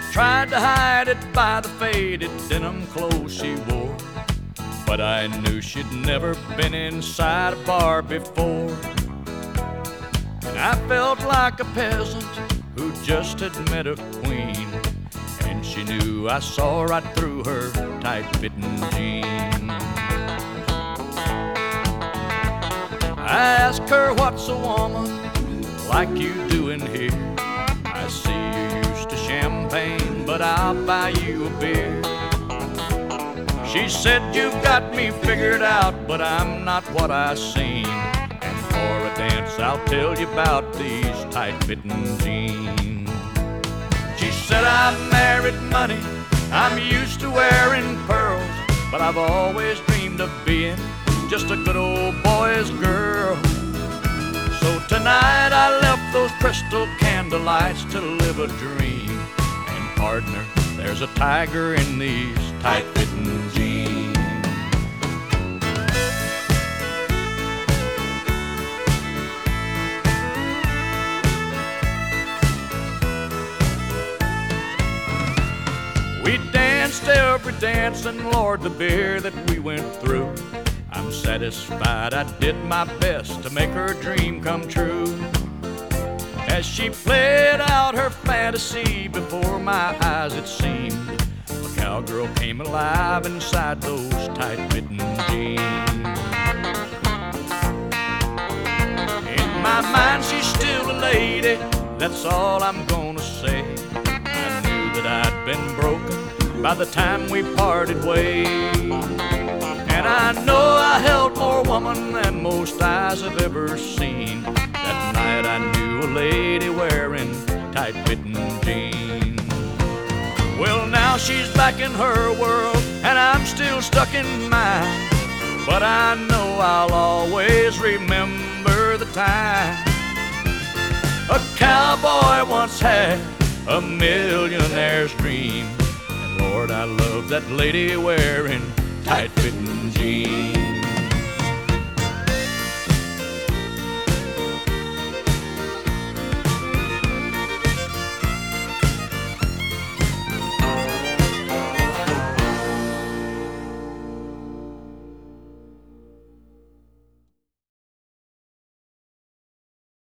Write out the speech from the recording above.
Tried to hide it by the faded denim clothes she wore, but I knew she'd never been inside a bar before. And I felt like a peasant who just had met a queen, and she knew I saw right through her tight-fitting jeans. I asked her, what's a woman like you doing here? I see you're used to champagne, but I'll buy you a beer. She said, you've got me figured out, but I'm not what I seem. And for a dance, I'll tell you about these tight-fitting jeans. She said, I married money, I'm used to wearing pearls, but I've always dreamed of being just a good old boy's girl. So tonight I left those crystal candlelights to live a dream. And partner, there's a tiger in these tight-fitting jeans. We danced every dance, and Lord, the beer that we went through, I'm satisfied I did my best to make her dream come true. As she played out her fantasy before my eyes, it seemed a cowgirl came alive inside those tight-fitting jeans. In my mind, she's still a lady, that's all I'm gonna say. I knew that I'd been broken by the time we parted ways. And I know I held more woman than most eyes have ever seen. That night I knew a lady wearing tight-fitting jeans. Well, now she's back in her world, and I'm still stuck in mine. But I know I'll always remember the time a cowboy once had a millionaire's dream. And Lord, I love that lady wearing tight-fitting jeans.